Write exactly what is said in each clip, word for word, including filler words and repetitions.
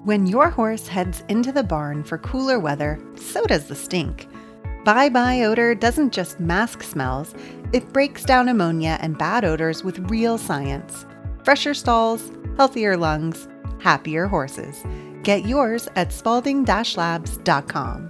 When your horse heads into the barn for cooler weather, so does the stink. Bye-bye odor doesn't just mask smells, it breaks down ammonia and bad odors with real science. Fresher stalls, healthier lungs, happier horses. Get yours at spalding dash labs dot com.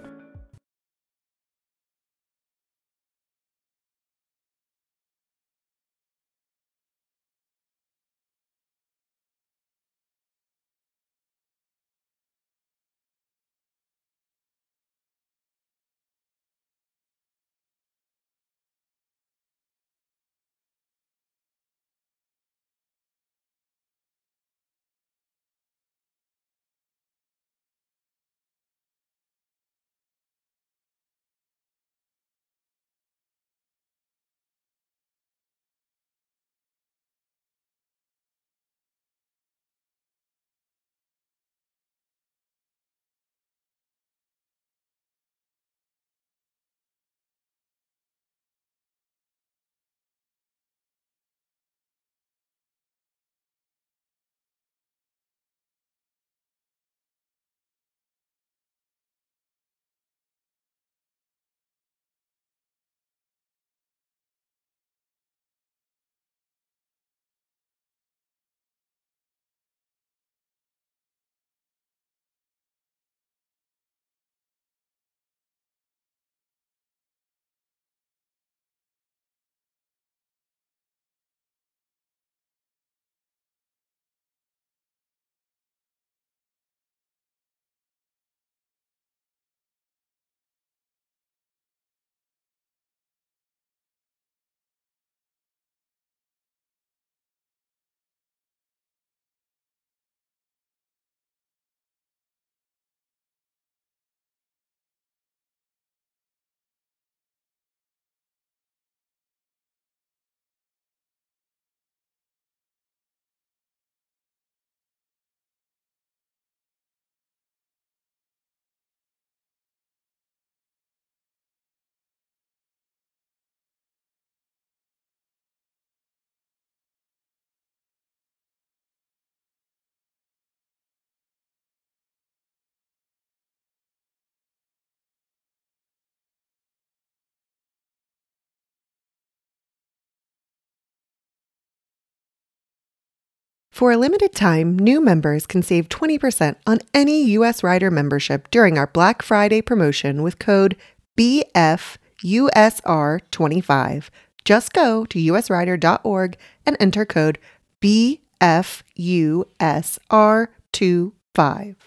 For a limited time, new members can save twenty percent on any U S Rider membership during our Black Friday promotion with code B F U S R twenty-five. Just go to u s rider dot org and enter code B F U S R twenty-five.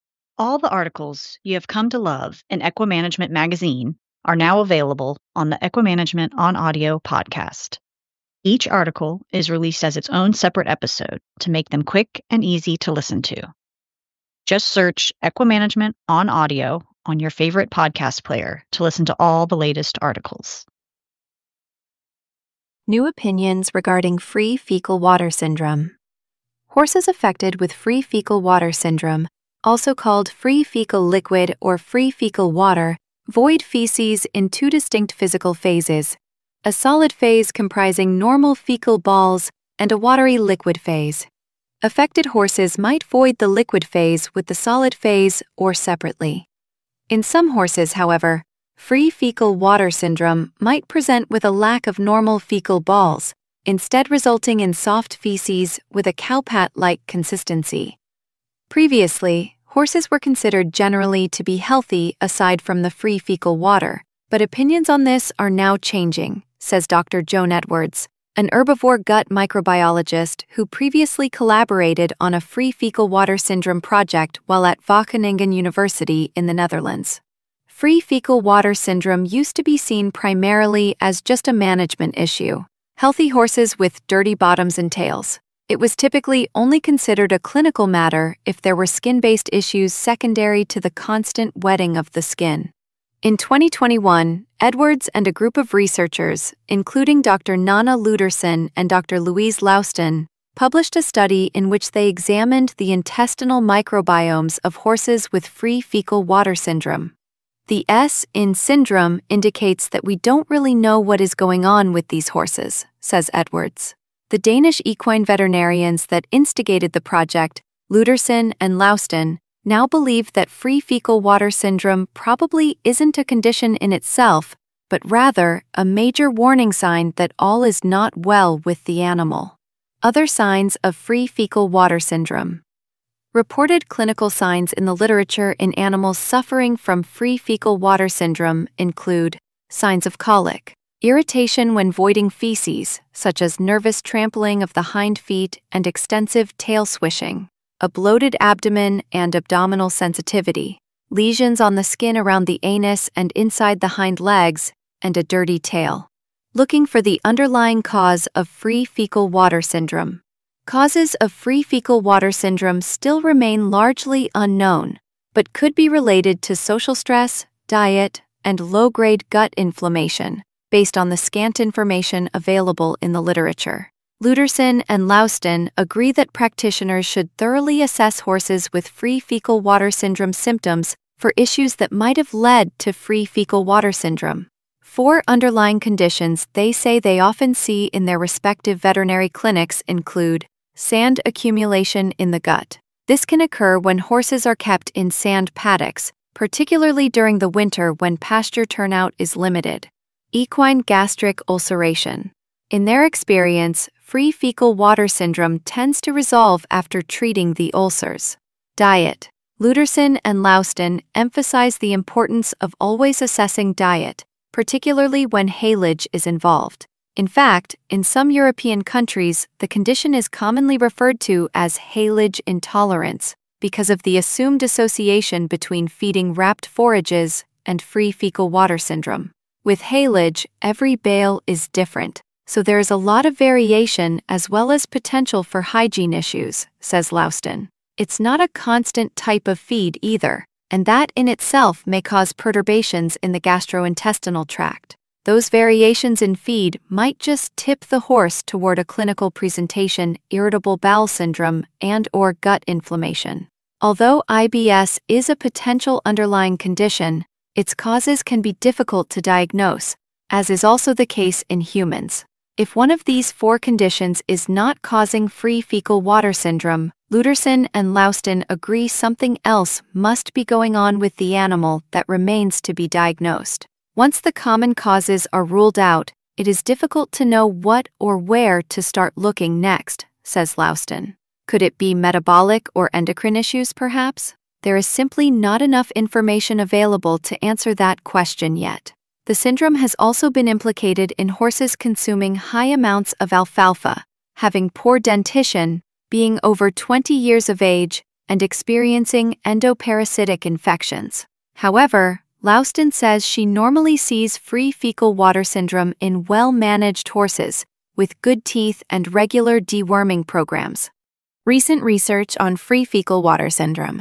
All the articles you have come to love in Equimanagement Magazine are now available on the Equimanagement on Audio podcast. Each article is released as its own separate episode to make them quick and easy to listen to. Just search Equimanagement on Audio on your favorite podcast player to listen to all the latest articles. New opinions regarding free fecal water syndrome. Horses affected with free fecal water syndrome, also called free fecal liquid or free fecal water, void feces in two distinct physical phases: a solid phase comprising normal fecal balls and a watery liquid phase. Affected horses might void the liquid phase with the solid phase or separately. In some horses, however, free fecal water syndrome might present with a lack of normal fecal balls, instead resulting in soft feces with a cowpat-like consistency. Previously, horses were considered generally to be healthy aside from the free fecal water, but opinions on this are now changing, says Doctor Joan Edwards, an herbivore gut microbiologist who previously collaborated on a free fecal water syndrome project while at Wageningen University in the Netherlands. Free fecal water syndrome used to be seen primarily as just a management issue: healthy horses with dirty bottoms and tails. It was typically only considered a clinical matter if there were skin-based issues secondary to the constant wetting of the skin. In twenty twenty-one, Edwards and a group of researchers, including Doctor Nana Luderson and Doctor Louise Lauston, published a study in which they examined the intestinal microbiomes of horses with free fecal water syndrome. The S in syndrome indicates that we don't really know what is going on with these horses, says Edwards. The Danish equine veterinarians that instigated the project, Luderson and Lauston, now believe that free fecal water syndrome probably isn't a condition in itself, but rather a major warning sign that all is not well with the animal. Other signs of free fecal water syndrome. Reported clinical signs in the literature in animals suffering from free fecal water syndrome include signs of colic, irritation when voiding feces, such as nervous trampling of the hind feet and extensive tail swishing, a bloated abdomen and abdominal sensitivity, lesions on the skin around the anus and inside the hind legs, and a dirty tail. Looking for the underlying cause of free fecal water syndrome. Causes of free fecal water syndrome still remain largely unknown, but could be related to social stress, diet, and low-grade gut inflammation, based on the scant information available in the literature. Luderson and Laustin agree that practitioners should thoroughly assess horses with free fecal water syndrome symptoms for issues that might have led to free fecal water syndrome. Four underlying conditions they say they often see in their respective veterinary clinics include sand accumulation in the gut. This can occur when horses are kept in sand paddocks, particularly during the winter when pasture turnout is limited. Equine gastric ulceration. In their experience, free fecal water syndrome tends to resolve after treating the ulcers. Diet. Luderson and Laustin emphasize the importance of always assessing diet, particularly when haylage is involved. In fact, in some European countries, the condition is commonly referred to as haylage intolerance because of the assumed association between feeding wrapped forages and free fecal water syndrome. With haylage, every bale is different, so there is a lot of variation as well as potential for hygiene issues, says Laustin. It's not a constant type of feed either, and that in itself may cause perturbations in the gastrointestinal tract. Those variations in feed might just tip the horse toward a clinical presentation, irritable bowel syndrome, and or gut inflammation. Although I B S is a potential underlying condition, its causes can be difficult to diagnose, as is also the case in humans. If one of these four conditions is not causing free fecal water syndrome, Luderson and Laustin agree something else must be going on with the animal that remains to be diagnosed. Once the common causes are ruled out, it is difficult to know what or where to start looking next, says Laustin. Could it be metabolic or endocrine issues, perhaps? There is simply not enough information available to answer that question yet. The syndrome has also been implicated in horses consuming high amounts of alfalfa, having poor dentition, being over twenty years of age, and experiencing endoparasitic infections. However, Laustin says she normally sees free fecal water syndrome in well-managed horses, with good teeth and regular deworming programs. Recent research on free fecal water syndrome.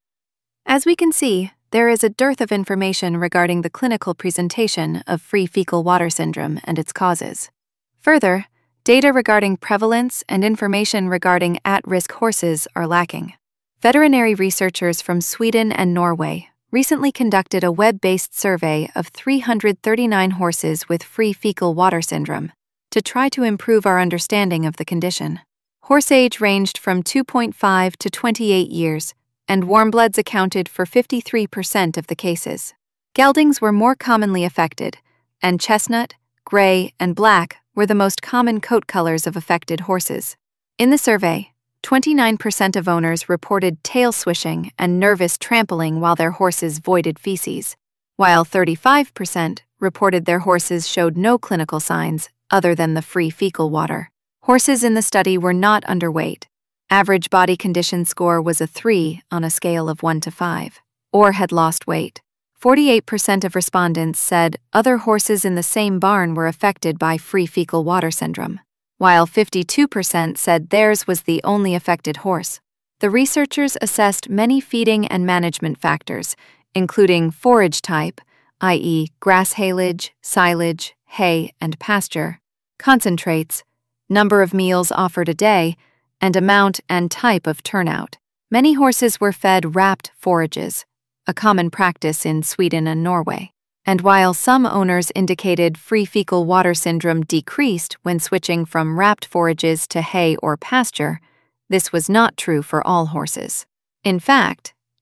As we can see, there is a dearth of information regarding the clinical presentation of free fecal water syndrome and its causes. Further, data regarding prevalence and information regarding at-risk horses are lacking. Veterinary researchers from Sweden and Norway recently conducted a web-based survey of three hundred thirty-nine horses with free fecal water syndrome to try to improve our understanding of the condition. Horse age ranged from two point five to twenty-eight years, and warm bloods accounted for fifty-three percent of the cases. Geldings were more commonly affected, and chestnut, gray, and black were the most common coat colors of affected horses. In the survey, twenty-nine percent of owners reported tail swishing and nervous trampling while their horses voided feces, while thirty-five percent reported their horses showed no clinical signs other than the free fecal water. Horses in the study were not underweight. Average body condition score was a three on a scale of one to five, or had lost weight. forty-eight percent of respondents said other horses in the same barn were affected by free fecal water syndrome, while fifty-two percent said theirs was the only affected horse. The researchers assessed many feeding and management factors, including forage type, that is grass haylage, silage, hay, and pasture, concentrates, number of meals offered a day, and amount and type of turnout. Many horses were fed wrapped forages, a common practice in Sweden and Norway. And while some owners indicated free fecal water syndrome decreased when switching from wrapped forages to hay or pasture, this was not true for all horses. In fact,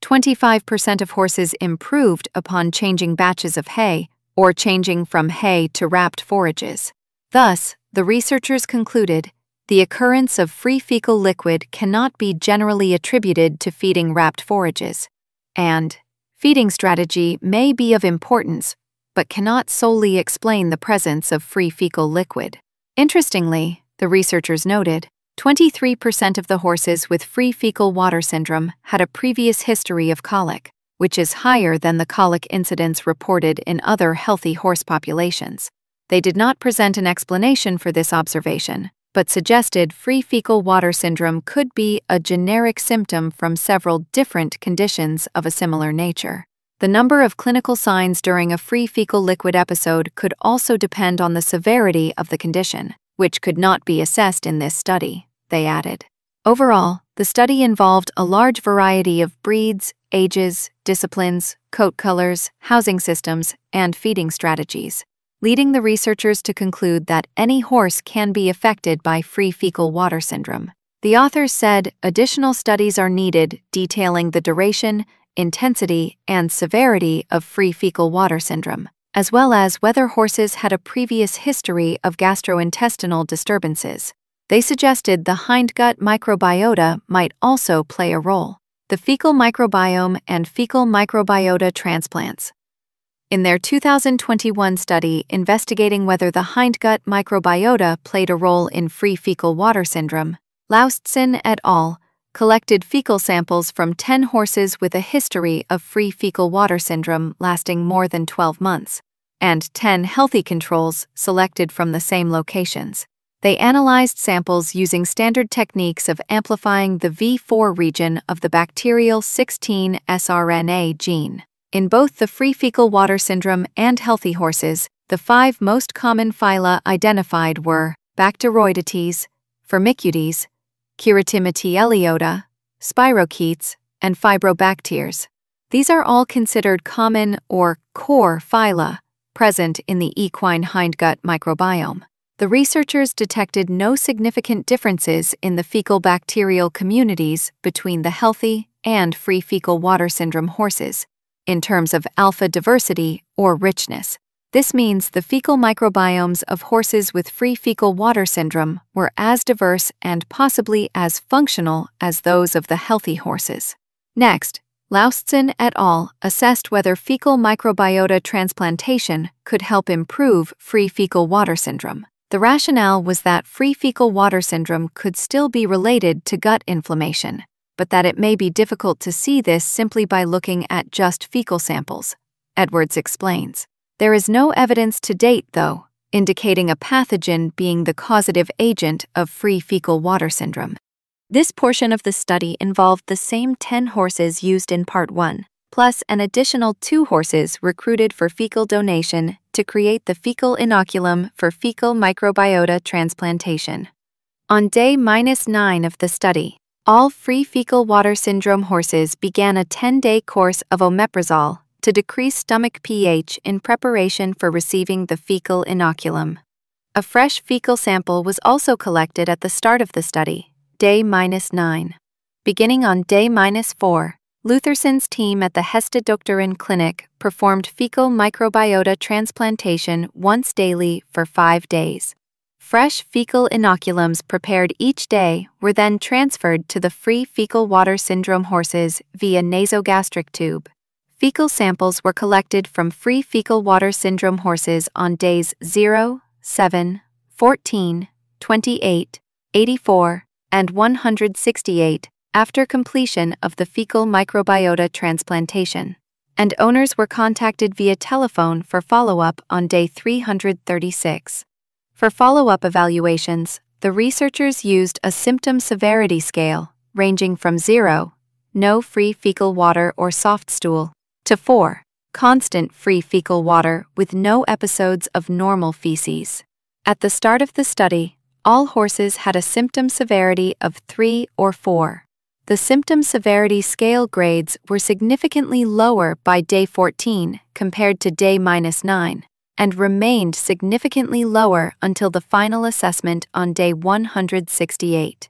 twenty-five percent of horses improved upon changing batches of hay or changing from hay to wrapped forages. Thus, the researchers concluded the occurrence of free fecal liquid cannot be generally attributed to feeding wrapped forages, and feeding strategy may be of importance, but cannot solely explain the presence of free fecal liquid. Interestingly, the researchers noted, twenty-three percent of the horses with free fecal water syndrome had a previous history of colic, which is higher than the colic incidence reported in other healthy horse populations. They did not present an explanation for this observation, but suggested free fecal water syndrome could be a generic symptom from several different conditions of a similar nature. The number of clinical signs during a free fecal liquid episode could also depend on the severity of the condition, which could not be assessed in this study, they added. Overall, the study involved a large variety of breeds, ages, disciplines, coat colors, housing systems, and feeding strategies, leading the researchers to conclude that any horse can be affected by free fecal water syndrome. The authors said additional studies are needed detailing the duration, intensity, and severity of free fecal water syndrome, as well as whether horses had a previous history of gastrointestinal disturbances. They suggested the hindgut microbiota might also play a role. The fecal microbiome and fecal microbiota transplants. In their two thousand twenty-one study investigating whether the hindgut microbiota played a role in free fecal water syndrome, Laustsen et al. Collected fecal samples from ten horses with a history of free fecal water syndrome lasting more than twelve months, and ten healthy controls selected from the same locations. They analyzed samples using standard techniques of amplifying the V four region of the bacterial sixteen S R N A gene. In both the free fecal water syndrome and healthy horses, the five most common phyla identified were Bacteroidetes, Firmicutes, Keratimatieliota, Spirochetes, and Fibrobacteres. These are all considered common or core phyla present in the equine hindgut microbiome. The researchers detected no significant differences in the fecal bacterial communities between the healthy and free fecal water syndrome horses, in terms of alpha diversity or richness. This means the fecal microbiomes of horses with free fecal water syndrome were as diverse and possibly as functional as those of the healthy horses. Next, Laustsen et al. Assessed whether fecal microbiota transplantation could help improve free fecal water syndrome. The rationale was that free fecal water syndrome could still be related to gut inflammation, but that it may be difficult to see this simply by looking at just fecal samples, Edwards explains. There is no evidence to date, though, indicating a pathogen being the causative agent of free fecal water syndrome. This portion of the study involved the same ten horses used in Part one, plus an additional two horses recruited for fecal donation to create the fecal inoculum for fecal microbiota transplantation. On day minus nine of the study, all free fecal water syndrome horses began a ten-day course of omeprazole to decrease stomach pH in preparation for receiving the fecal inoculum. A fresh fecal sample was also collected at the start of the study, day minus nine. Beginning on day minus four, Lutherson's team at the Hestedoktoren Clinic performed fecal microbiota transplantation once daily for five days. Fresh fecal inoculums prepared each day were then transferred to the free fecal water syndrome horses via nasogastric tube. Fecal samples were collected from free fecal water syndrome horses on days zero, seven, fourteen, twenty-eight, eighty-four, and one hundred sixty-eight after completion of the fecal microbiota transplantation, and owners were contacted via telephone for follow-up on day three hundred thirty-six. For follow-up evaluations, the researchers used a symptom severity scale ranging from zero, no free fecal water or soft stool, to four, constant free fecal water with no episodes of normal feces. At the start of the study, all horses had a symptom severity of three or four. The symptom severity scale grades were significantly lower by day fourteen compared to day minus nine, and remained significantly lower until the final assessment on day one hundred sixty-eight.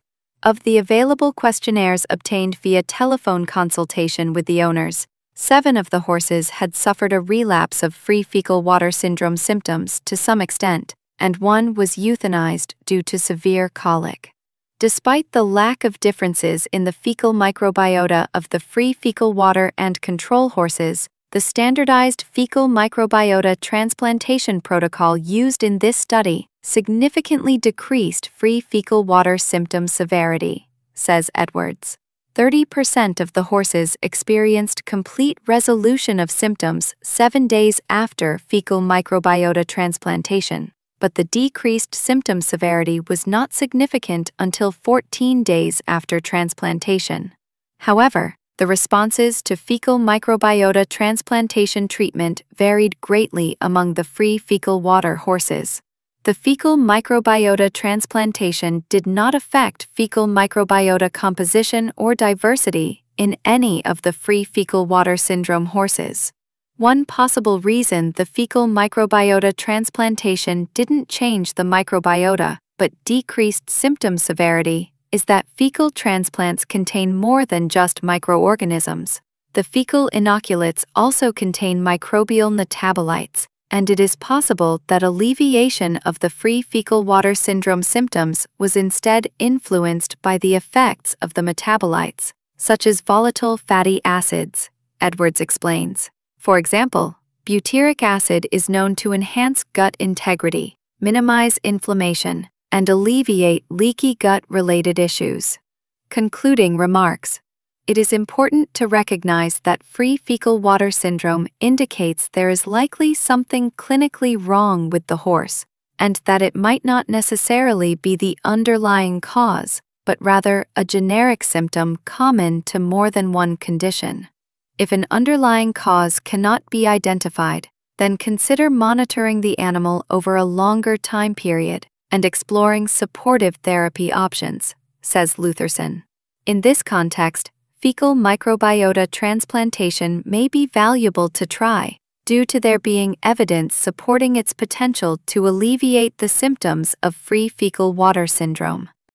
Of the available questionnaires obtained via telephone consultation with the owners, seven of the horses had suffered a relapse of free fecal water syndrome symptoms to some extent, and one was euthanized due to severe colic. Despite the lack of differences in the fecal microbiota of the free fecal water and control horses, the standardized fecal microbiota transplantation protocol used in this study significantly decreased free fecal water symptom severity, says Edwards. thirty percent of the horses experienced complete resolution of symptoms seven days after fecal microbiota transplantation, but the decreased symptom severity was not significant until fourteen days after transplantation. However, the responses to fecal microbiota transplantation treatment varied greatly among the free fecal water horses. The fecal microbiota transplantation did not affect fecal microbiota composition or diversity in any of the free fecal water syndrome horses. One possible reason the fecal microbiota transplantation didn't change the microbiota but decreased symptom severity is that fecal transplants contain more than just microorganisms. The fecal inoculates also contain microbial metabolites, and it is possible that alleviation of the free fecal water syndrome symptoms was instead influenced by the effects of the metabolites, such as volatile fatty acids, Edwards explains. For example, butyric acid is known to enhance gut integrity, minimize inflammation, and alleviate leaky gut-related issues. Concluding remarks. It is important to recognize that free fecal water syndrome indicates there is likely something clinically wrong with the horse, and that it might not necessarily be the underlying cause, but rather a generic symptom common to more than one condition. If an underlying cause cannot be identified, then consider monitoring the animal over a longer time period and exploring supportive therapy options, says Lutherson. In this context, fecal microbiota transplantation may be valuable to try, due to there being evidence supporting its potential to alleviate the symptoms of free fecal water syndrome.